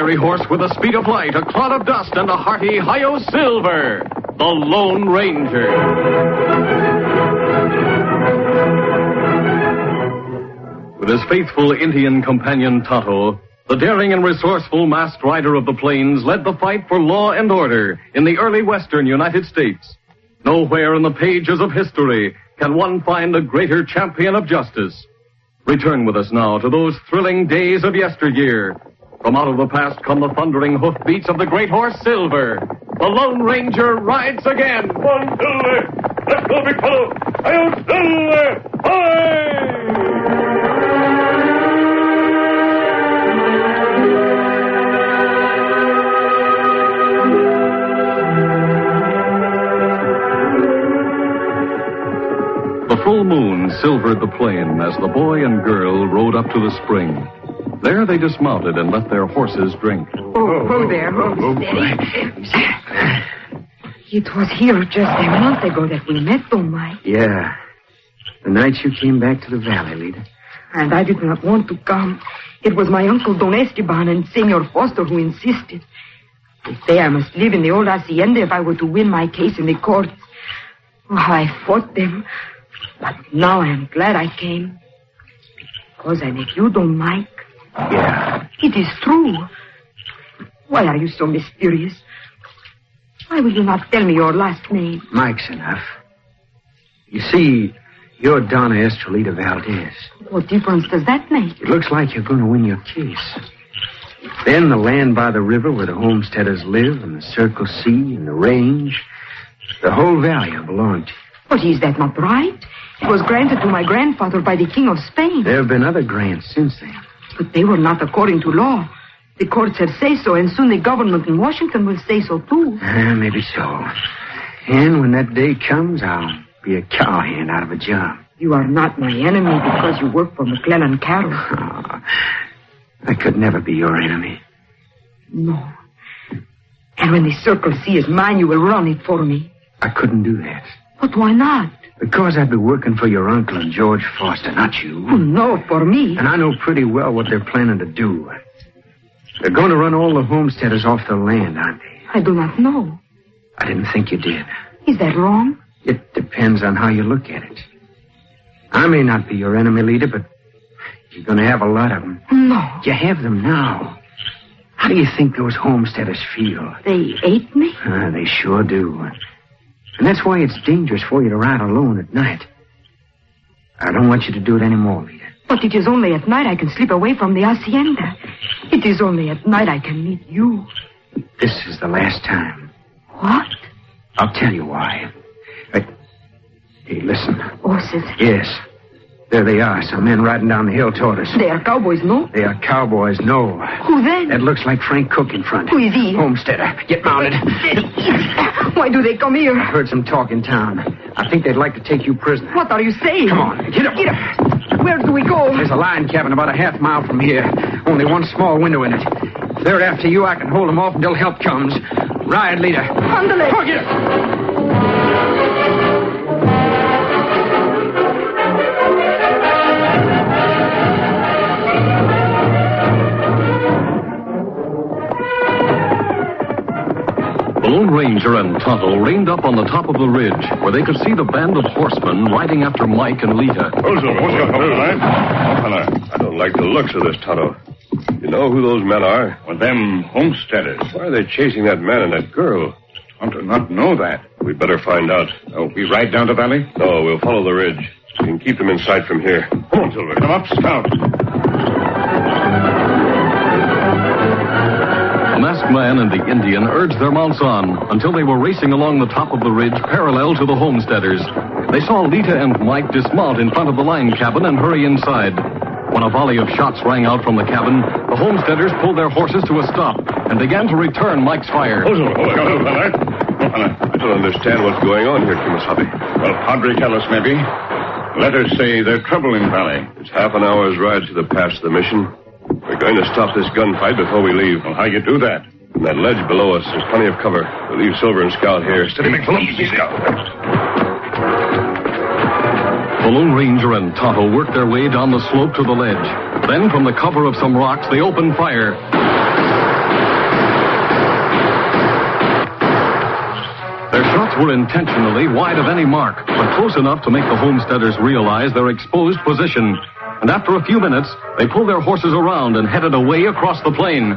fiery horse with the speed of light, a cloud of dust, and a hearty Hi-Yo Silver, the Lone Ranger. With his faithful Indian companion Tonto, the daring and resourceful masked rider of the plains led the fight for law and order in the early western United States. Nowhere in the pages of history can one find a greater champion of justice. Return with us now to those thrilling days of yesteryear. From out of the past come the thundering hoofbeats of the great horse Silver. The Lone Ranger rides again. One, Silver! Let's go, big fellow! Hi-Yo Silver! Hi! The full moon silvered the plain as the boy and girl rode up to the spring. There they dismounted and let their horses drink. Oh, there. Steady. It was here just a month ago that we met, Don Mike. Yeah. The night you came back to the valley, Lita. And I did not want to come. It was my uncle Don Esteban and Senor Foster who insisted. They say I must live in the old hacienda if I were to win my case in the courts. Oh, I fought them. But now I am glad I came. Because I met you, Don Mike. Yeah. It is true. Why are you so mysterious? Why will you not tell me your last name? Mike's enough. You see, you're Donna Estrelita Valdez. What difference does that make? It looks like you're going to win your case. Then the land by the river where the homesteaders live, and the Circle C, and the range, the whole valley will belong to you. But is that not right? It was granted to my grandfather by the King of Spain. There have been other grants since then. But they were not according to law. The courts have said so, and soon the government in Washington will say so, too. Maybe so. And when that day comes, I'll be a cowhand out of a job. You are not my enemy because you work for McClellan Carroll. Oh, I could never be your enemy. No. And when the Circle C is mine, you will run it for me. I couldn't do that. But why not? Because I'd be working for your uncle and George Foster, not you. Oh, no, for me. And I know pretty well what they're planning to do. They're going to run all the homesteaders off their land, aren't they? I do not know. I didn't think you did. Is that wrong? It depends on how you look at it. I may not be your enemy, Lita, but you're going to have a lot of them. No. You have them now. How do you think those homesteaders feel? They ate me? They sure do. And that's why it's dangerous for you to ride alone at night. I don't want you to do it anymore, Lita. But it is only at night I can slip away from the hacienda. It is only at night I can meet you. This is the last time. What? I'll tell you why. Hey, listen. Horses? Yes. There they are. Some men riding down the hill toward us. They are cowboys, no? They are cowboys, no. Who then? That looks like Frank Cook in front. Who is he? Homesteader. Get mounted. Why do they come here? I heard some talk in town. I think they'd like to take you prisoner. What are you saying? Come on, get up. Get up. Where do we go? There's a lion cabin about a half mile from here. Only one small window in it. If they're after you, I can hold them off until help comes. Ride, leader. Andale. Forget. The Lone Ranger and Tonto reined up on the top of the ridge where they could see the band of horsemen riding after Mike and Lita. What's going on? I don't like the looks of this, Tonto. You know who those men are? Well, them homesteaders. Why are they chasing that man and that girl? I do not know that. We better find out. Oh, we ride down the valley? No, we'll follow the ridge. We can keep them in sight from here. Come on, Silver. Come up, Scout. The masked man and the Indian urged their mounts on until they were racing along the top of the ridge parallel to the homesteaders. They saw Lita and Mike dismount in front of the line cabin and hurry inside. When a volley of shots rang out from the cabin, the homesteaders pulled their horses to a stop and began to return Mike's fire. Hold on. I don't understand what's going on here, Kimasabi. Well, Padre tell us, maybe. Letters say there's trouble in the valley. It's half an hour's ride to the pass of the mission. We're going to stop this gunfight before we leave. Well, how you do that? On that ledge below us, there's plenty of cover. We'll leave Silver and Scout here. Steady, McClellan. Easy, Scout. The Lone Ranger and Tonto worked their way down the slope to the ledge. Then, from the cover of some rocks, they opened fire. were intentionally wide of any mark, but close enough to make the homesteaders realize their exposed position. And after a few minutes, they pulled their horses around and headed away across the plain.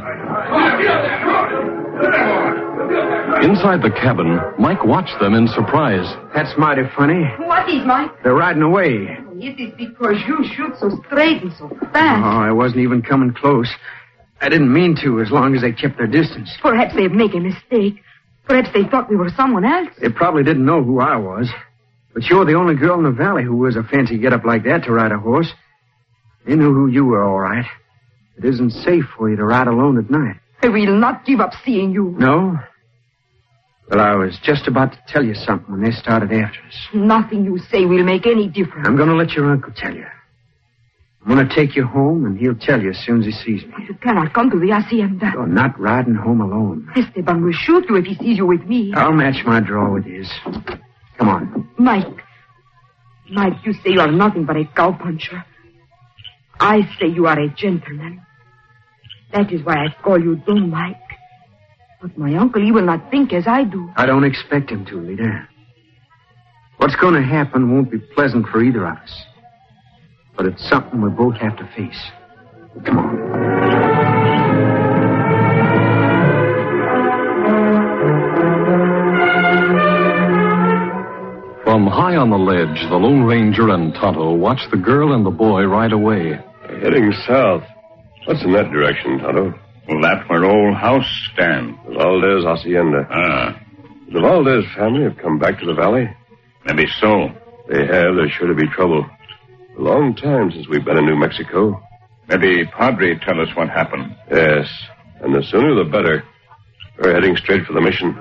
Inside the cabin, Mike watched them in surprise. That's mighty funny. What is, Mike? They're riding away. It is because you shoot so straight and so fast. Oh, I wasn't even coming close. I didn't mean to, as long as they kept their distance. Perhaps they made a mistake. Perhaps they thought we were someone else. They probably didn't know who I was. But you're the only girl in the valley who wears a fancy get-up like that to ride a horse. They knew who you were, all right. It isn't safe for you to ride alone at night. I will not give up seeing you. No? Well, I was just about to tell you something when they started after us. Nothing you say will make any difference. I'm going to let your uncle tell you. I'm going to take you home, and he'll tell you as soon as he sees me. You cannot come to the hacienda. You're not riding home alone. Esteban will shoot you if he sees you with me. I'll match my draw with his. Come on. Mike, you say you are nothing but a cowpuncher. I say you are a gentleman. That is why I call you Don Mike. But my uncle, he will not think as I do. I don't expect him to, Lita. What's going to happen won't be pleasant for either of us. But it's something we both have to face. Come on. From high on the ledge, the Lone Ranger and Tonto watched the girl and the boy ride away. They're heading south. What's in that direction, Tonto? Well, that's where old house stands. The Valdez Hacienda. The Valdez family have come back to the valley? Maybe so. They have. There's sure to be trouble. A long time since we've been in New Mexico. Maybe Padre tell us what happened. Yes, and the sooner the better. We're heading straight for the mission.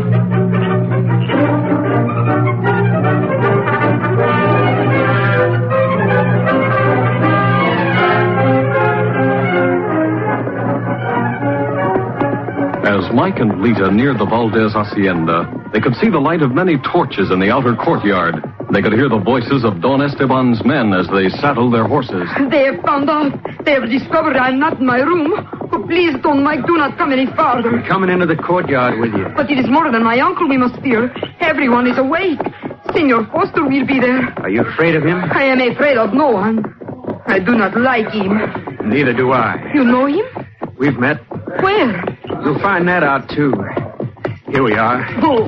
As Mike and Lita neared the Valdez Hacienda, they could see the light of many torches in the outer courtyard. They could hear the voices of Don Esteban's men as they saddled their horses. They have found out. They have discovered I'm not in my room. Oh, please, Don Mike, do not come any farther. I'm coming into the courtyard with you. But it is more than my uncle we must fear. Everyone is awake. Senor Foster will be there. Are you afraid of him? I am afraid of no one. I do not like him. Neither do I. You know him? We've met. Where? You'll find that out, too. Here we are.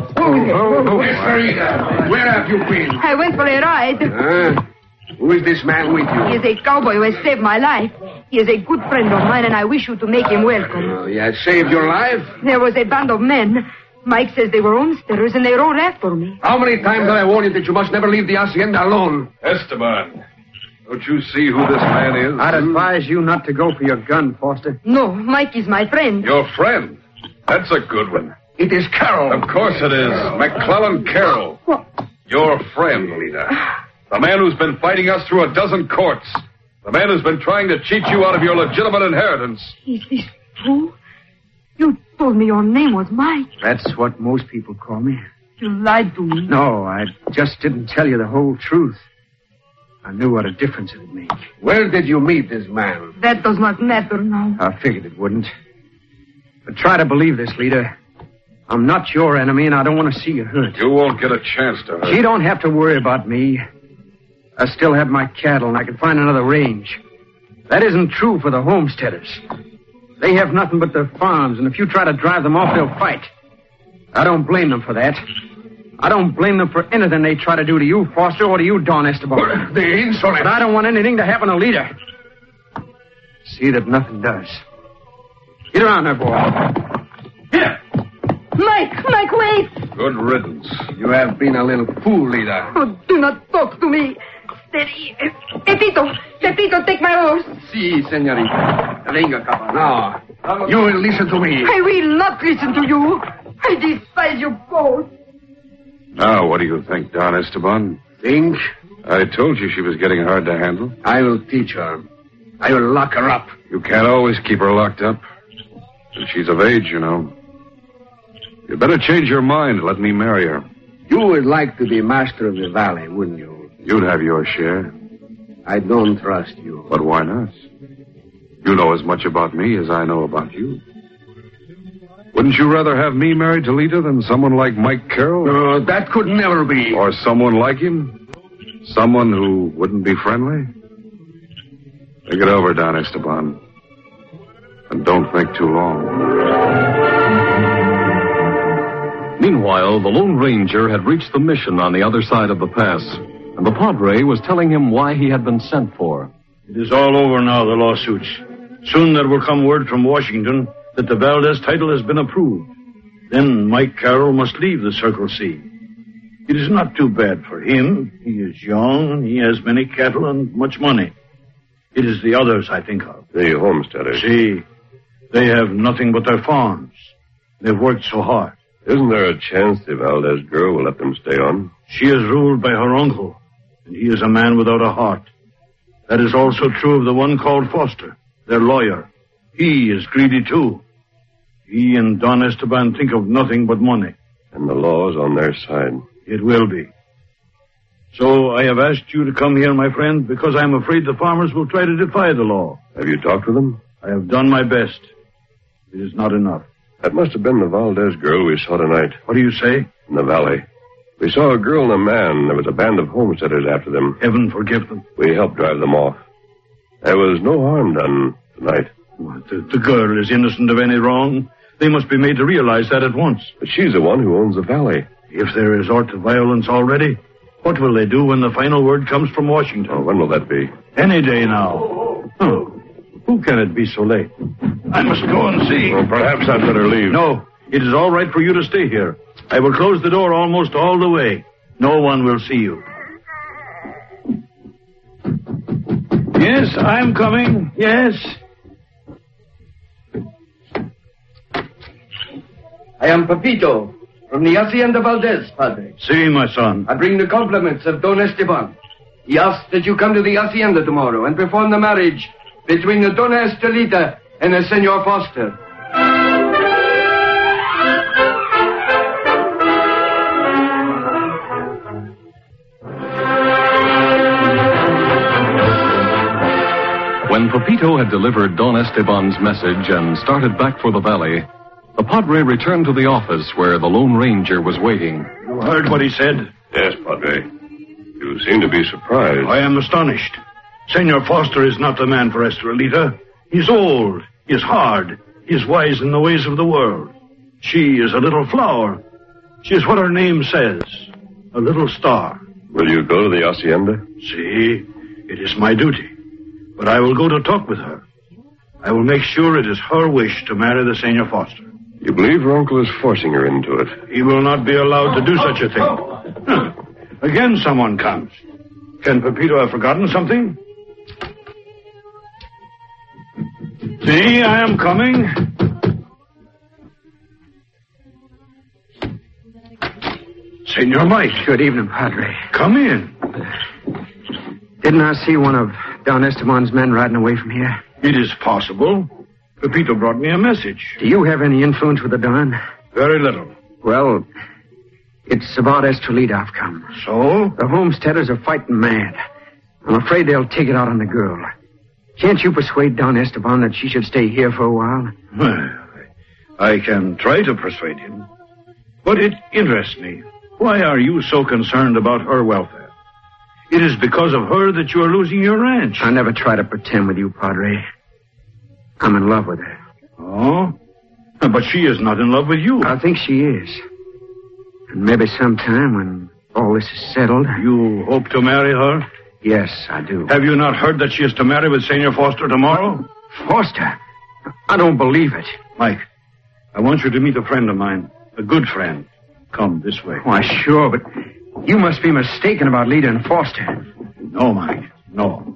Where have you been? I went for a ride. Who is this man with you? He is a cowboy who has saved my life. He is a good friend of mine, and I wish you to make him welcome. He has saved your life? There was a band of men. Mike says they were homesteaders, and they rode after me. How many times have I warned you that you must never leave the hacienda alone? Esteban, don't you see who this man is? I'd advise you not to go for your gun, Foster. No, Mike is my friend. Your friend? That's a good one. It is Carroll. Of course it is. McClellan Carroll. What? Your friend, Lita. The man who's been fighting us through a dozen courts. The man who's been trying to cheat you out of your legitimate inheritance. Is this true? You told me your name was Mike. That's what most people call me. You lied to me. No, I just didn't tell you the whole truth. I knew what a difference it would make. Where did you meet this man? That does not matter now. I figured it wouldn't. But try to believe this, Lita. I'm not your enemy, and I don't want to see you hurt. You won't get a chance to hurt. She don't have to worry about me. I still have my cattle, and I can find another range. That isn't true for the homesteaders. They have nothing but their farms, and if you try to drive them off, they'll fight. I don't blame them for that. I don't blame them for anything they try to do to you, Foster, or to you, Don Esteban. The insolence. But I don't want anything to happen to Lita. See that nothing does. Get around there, boy. Here. Mike, wait! Good riddance. You have been a little fool, Lita. Oh, do not talk to me. Steady. Pepito, take my horse. Si, señorita. Venga, capa. No. You will listen to me. I will not listen to you. I despise you both. Now, what do you think, Don Esteban? Think? I told you she was getting hard to handle. I will teach her. I will lock her up. You can't always keep her locked up. And she's of age, you know. You'd better change your mind and let me marry her. You would like to be master of the valley, wouldn't you? You'd have your share. I don't trust you. But why not? You know as much about me as I know about you. Wouldn't you rather have me married to Lita than someone like Mike Carroll? That could never be. Or someone like him? Someone who wouldn't be friendly? Think it over, Don Esteban. And don't think too long. Meanwhile, the Lone Ranger had reached the mission on the other side of the pass, and the Padre was telling him why he had been sent for. It is all over now, the lawsuits. Soon there will come word from Washington that the Valdez title has been approved. Then Mike Carroll must leave the Circle C. It is not too bad for him. He is young, he has many cattle and much money. It is the others I think of. The homesteaders. See, they have nothing but their farms. They've worked so hard. Isn't there a chance the Valdez girl will let them stay on? She is ruled by her uncle, and he is a man without a heart. That is also true of the one called Foster, their lawyer. He is greedy too. He and Don Esteban think of nothing but money. And the law is on their side. It will be. So I have asked you to come here, my friend, because I am afraid the farmers will try to defy the law. Have you talked with them? I have done my best. It is not enough. That must have been the Valdez girl we saw tonight. What do you say? In the valley. We saw a girl and a man. There was a band of homesteaders after them. Heaven forgive them. We helped drive them off. There was no harm done tonight. The girl is innocent of any wrong. They must be made to realize that at once. But she's the one who owns the valley. If they resort to violence already, what will they do when the final word comes from Washington? Oh, when will that be? Any day now. Oh, who can it be so late? I must go and see. Well, perhaps I'd better leave. No, it is all right for you to stay here. I will close the door almost all the way. No one will see you. Yes, I'm coming. Yes. I am Pepito, from the Hacienda Valdez, Padre. See, my son. I bring the compliments of Don Esteban. He asks that you come to the Hacienda tomorrow and perform the marriage between the Dona Estelita and the Senor Foster. When Pepito had delivered Don Esteban's message and started back for the valley, the Padre returned to the office where the Lone Ranger was waiting. You heard what he said? Yes, Padre. You seem to be surprised. I am astonished. Senor Foster is not the man for Estrelita. He's old, he's hard, he's wise in the ways of the world. She is a little flower. She is what her name says, a little star. Will you go to the Hacienda? See, it is my duty. But I will go to talk with her. I will make sure it is her wish to marry the Senor Foster. You believe her uncle is forcing her into it? He will not be allowed to do such a thing. Again someone comes. Can Pepito have forgotten something? See, I am coming. Senor Mike. Good evening, Padre. Come in. Didn't I see one of Don Esteban's men riding away from here? It is possible. Pepito brought me a message. Do you have any influence with the Don? Very little. Well, it's about Estrelita I've come. So? The homesteaders are fighting mad. I'm afraid they'll take it out on the girl. Can't you persuade Don Esteban that she should stay here for a while? Well, I can try to persuade him. But it interests me. Why are you so concerned about her welfare? It is because of her that you are losing your ranch. I never try to pretend with you, Padre. I'm in love with her. Oh? But she is not in love with you. I think she is. And maybe sometime when all this is settled... You hope to marry her? Yes, I do. Have you not heard that she is to marry with Senor Foster tomorrow? Foster? I don't believe it. Mike, I want you to meet a friend of mine. A good friend. Come this way. Why, sure, but you must be mistaken about Lita and Foster. No, Mike. No.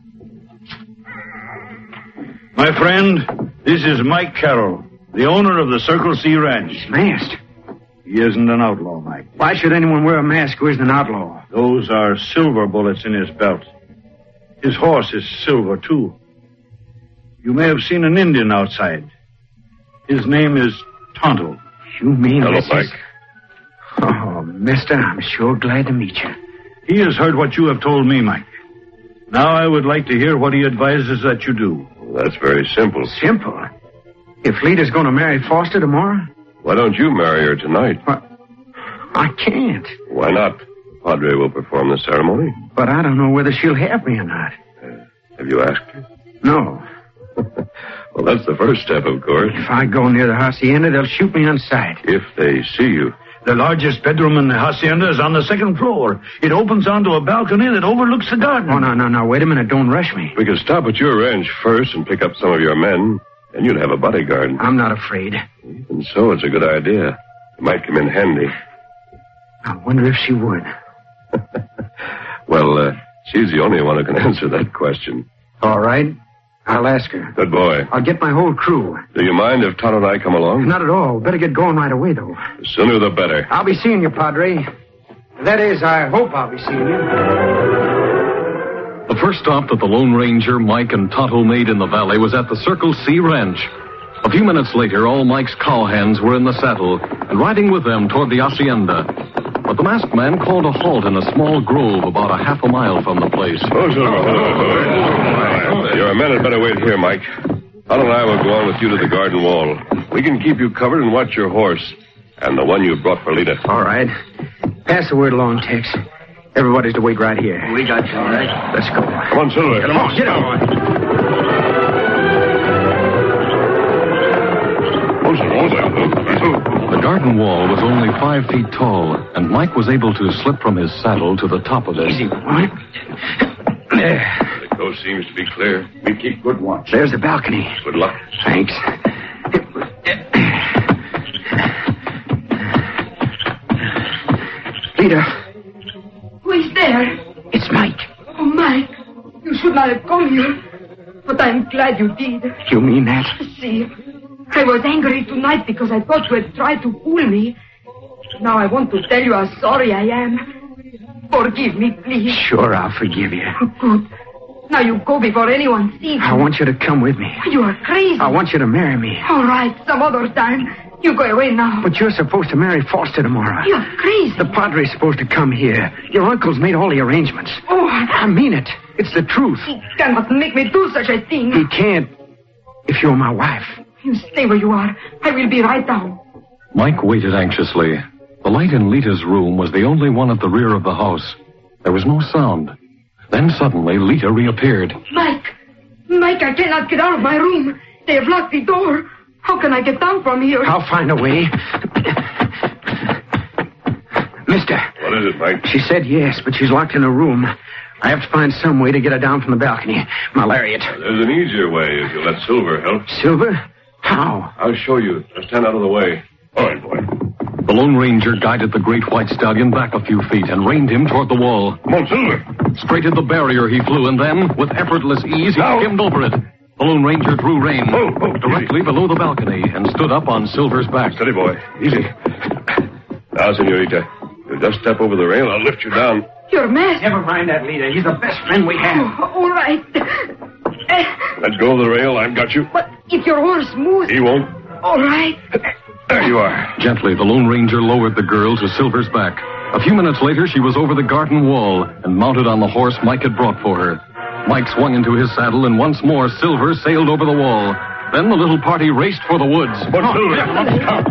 My friend, this is Mike Carroll, the owner of the Circle C Ranch. He's masked. He isn't an outlaw, Mike. Why should anyone wear a mask who isn't an outlaw? Those are silver bullets in his belt. His horse is silver, too. You may have seen an Indian outside. His name is Tonto. You mean Hello, this Mike. is... Oh, mister, I'm sure glad to meet you. He has heard what you have told me, Mike. Now I would like to hear what he advises that you do. Well, that's very simple. Simple? If Lita's going to marry Foster tomorrow, Why don't you marry her tonight? I can't. Why not? Padre will perform the ceremony. But I don't know whether she'll have me or not. Have you asked her? No. Well, that's the first step, of course. If I go near the hacienda, they'll shoot me on sight. If they see you. The largest bedroom in the hacienda is on the second floor. It opens onto a balcony that overlooks the garden. Oh, no. Wait a minute. Don't rush me. We could stop at your ranch first and pick up some of your men, and you'd have a bodyguard. I'm not afraid. And so it's a good idea. It might come in handy. I wonder if she would. Well, she's the only one who can answer that question. All right. I'll ask her. Good boy. I'll get my whole crew. Do you mind if Tonto and I come along? Not at all. Better get going right away, though. The sooner the better. I'll be seeing you, Padre. That is, I hope I'll be seeing you. The first stop that the Lone Ranger, Mike, and Tonto made in the valley was at the Circle C Ranch. A few minutes later, all Mike's cowhands were in the saddle and riding with them toward the hacienda. But the masked man called a halt in a small grove about a half a mile from the place. Your men had better wait here, Mike. Tonto and I will go on with you to the garden wall. We can keep you covered and watch your horse. And the one you brought for Lita. All right. Pass the word along, Tex. Everybody's to wait right here. We got you, all right? Let's go. Come on, Silver. Get on. Get on. The garden wall was only 5 feet tall, and Mike was able to slip from his saddle to the top of it. Easy, boy. There. The coast seems to be clear. We keep good watch. There's the balcony. Good luck. Thanks. Lita. Who is there? It's Mike. Oh, Mike. You should not have come here. But I'm glad you did. You mean that? See, I was angry tonight because I thought you had tried to fool me. Now I want to tell you how sorry I am. Forgive me, please. Sure, I'll forgive you. Good. Now you go before anyone sees you. I want you to come with me. You are crazy. I want you to marry me. All right, some other time. You go away now. But you're supposed to marry Foster tomorrow. You're crazy. The Padre's supposed to come here. Your uncle's made all the arrangements. Oh, I mean it. It's the truth. He cannot make me do such a thing. He can't if you're my wife. You stay where you are. I will be right down. Mike waited anxiously. The light in Lita's room was the only one at the rear of the house. There was no sound. Then suddenly, Lita reappeared. Mike, I cannot get out of my room. They have locked the door. How can I get down from here? I'll find a way. Mister. What is it, Mike? She said yes, but she's locked in a room. I have to find some way to get her down from the balcony. My lariat. There's an easier way if you let Silver help. Silver? How? I'll show you. Just stand out of the way. All right, boy. The Lone Ranger guided the great white stallion back a few feet and reined him toward the wall. Come on, Silver. Straight at the barrier he flew, and then, with effortless ease, he skimmed over it. The Lone Ranger drew rein directly below the balcony and stood up on Silver's back. Steady, boy. Easy. Now, senorita, you just step over the rail. I'll lift you down. Your mask. Never mind that, Lita. He's the best friend we have. Oh, all right. Let go of the rail. I've got you. But if your horse moves... He won't. All right. There you are. Gently, the Lone Ranger lowered the girl to Silver's back. A few minutes later, she was over the garden wall and mounted on the horse Mike had brought for her. Mike swung into his saddle, and once more Silver sailed over the wall. Then the little party raced for the woods. But Silver, stop.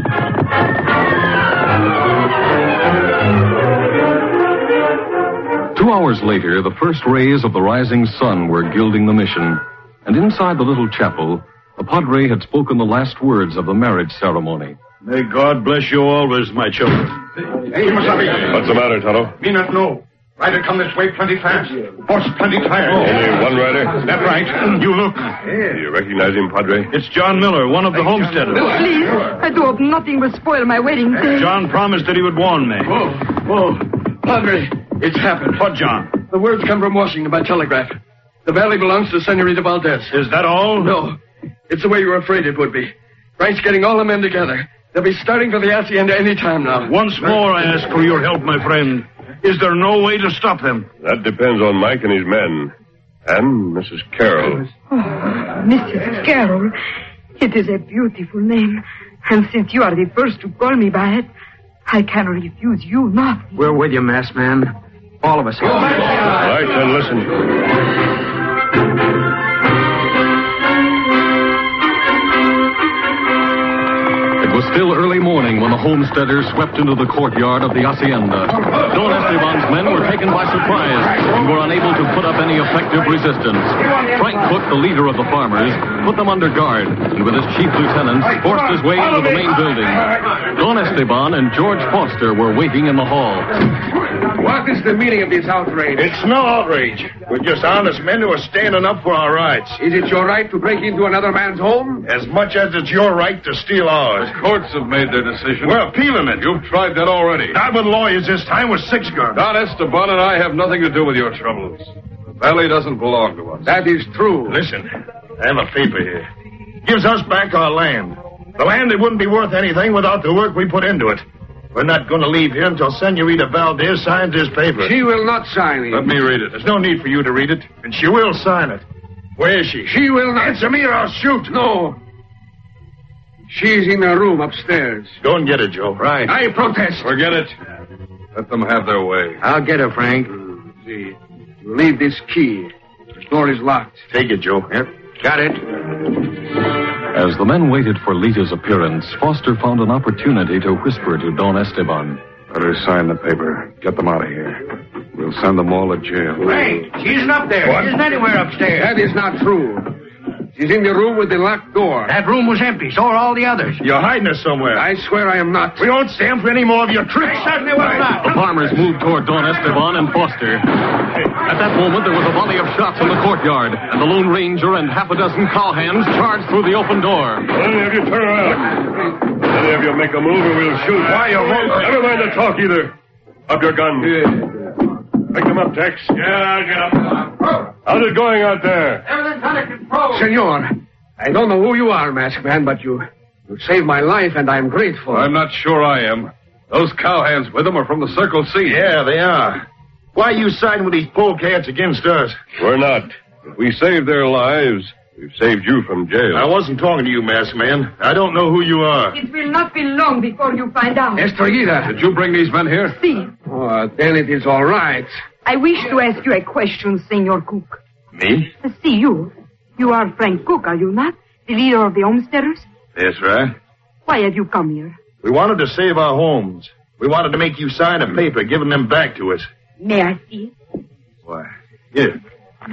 2 hours later, the first rays of the rising sun were gilding the mission. And inside the little chapel, the Padre had spoken the last words of the marriage ceremony. May God bless you always, my children. Hey, Masabi. What's the matter, Tonto? Me not know. Rider come this way plenty fast. Horse plenty tired. Only one rider? That's right. You look. Do you recognize him, Padre? It's John Miller, one of the homesteaders. Please, I do hope nothing will spoil my wedding day. John promised that he would warn me. Whoa. Padre, it's happened. What, John? The word's come from Washington by telegraph. The valley belongs to Senorita Valdez. Is that all? No. It's the way you were afraid it would be. Frank's getting all the men together. They'll be starting for the hacienda any time now. Once more, I ask for your help, my friend. Is there no way to stop them? That depends on Mike and his men. And Mrs. Carroll. Oh, Mrs. Carroll. It is a beautiful name. And since you are the first to call me by it, I can refuse you not. We're with you, masked man. All of us are. All right, then listen. It was still early morning homesteaders swept into the courtyard of the hacienda. Don Esteban's men were taken by surprise and were unable to put up any effective resistance. Frank Cook, the leader of the farmers, put them under guard and with his chief lieutenants forced his way into the main building. Don Esteban and George Foster were waiting in the hall. What is the meaning of this outrage? It's no outrage. We're just honest men who are standing up for our rights. Is it your right to break into another man's home? As much as it's your right to steal ours. The courts have made their decision. We're appealing it. You've tried that already. Not with lawyers this time, with 6 guns. Don Esteban and I have nothing to do with your troubles. The valley doesn't belong to us. That is true. Listen, I have a paper here. Gives us back our land. The land that wouldn't be worth anything without the work we put into it. We're not going to leave here until Senorita Valdez signs this paper. She will not sign it. Let me read it. There's no need for you to read it, and she will sign it. Where is she? She will not. Answer me or I'll shoot. No. She's in her room upstairs. Go and get her, Joe. Right. I protest. Forget it. Let them have their way. I'll get her, Frank. See, you leave this key. The door is locked. Take it, Joe. Yep. Got it. As the men waited for Lita's appearance, Foster found an opportunity to whisper to Don Esteban. Better sign the paper. Get them out of here. We'll send them all to jail. Frank, she isn't up there. She isn't anywhere upstairs. That is not true. She's in the room with the locked door. That room was empty, so are all the others. You're hiding her somewhere. I swear I am not. We won't stand for any more of your tricks. Certainly will not. The farmers moved toward Don Esteban and Foster. At that moment, there was a volley of shots in the courtyard, and the Lone Ranger and half a dozen cowhands charged through the open door. Any of you turn around. Any of you make a move and we'll shoot. Why, you won't? Never mind the talk either. Up your gun. Pick them up, Tex. Yeah, get up. How's it going out there? Everything's under control. Senor, I don't know who you are, masked man, but you saved my life, and I'm grateful. I'm not sure I am. Those cowhands with them are from the Circle C. Yeah, they are. Why are you siding with these polecats against us? We're not. If we saved their lives, we've saved you from jail. I wasn't talking to you, masked man. I don't know who you are. It will not be long before you find out. Estrellita. Did you bring these men here? See, Oh, then it is all right. I wish to ask you a question, Senor Cook. Me? See, you. You are Frank Cook, are you not? The leader of the homesteaders? That's right. Why have you come here? We wanted to save our homes. We wanted to make you sign a paper giving them back to us. May I see it? Why? Here.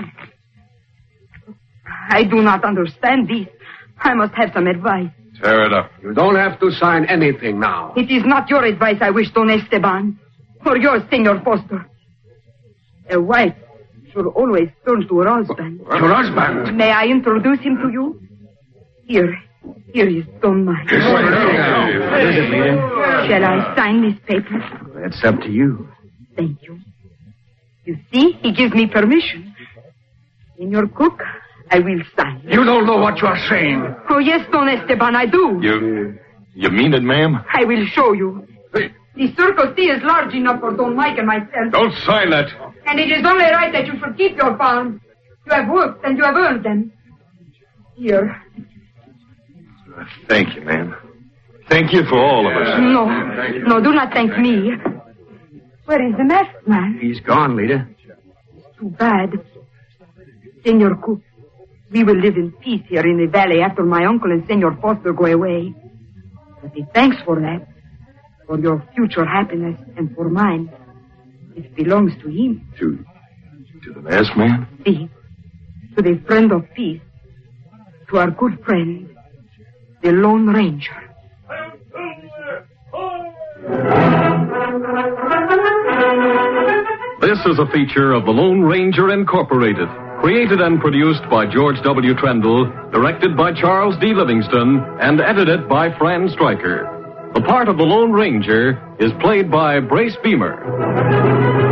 I do not understand this. I must have some advice. Tear it up. You don't have to sign anything now. It is not your advice I wish, Don Esteban. Or yours, Senor Foster. A wife should always turn to her husband. Your husband? May I introduce him to you? Here is Don Mike. What is it, Lita? Shall I sign this paper? That's up to you. Thank you. You see, he gives me permission. Senor Cook, I will sign. You don't know what you are saying. Oh, yes, Don Esteban, I do. You mean it, ma'am? I will show you. The Circle C is large enough for Don Mike and myself. Don't sign that. And it is only right that you should keep your farms. You have worked and you have earned them. Here. Thank you, ma'am. Thank you for all of us. No, do not thank me. Where is the masked man? He's gone, Lita. Too bad. Senor Cook, we will live in peace here in the valley after my uncle and Senor Foster go away. But he thanks for that. For your future happiness and for mine. It belongs to him. To the masked man? See, to the friend of peace. To our good friend, the Lone Ranger. This is a feature of the Lone Ranger Incorporated. Created and produced by George W. Trendle, directed by Charles D. Livingston, and edited by Fran Stryker. The part of the Lone Ranger is played by Brace Beamer.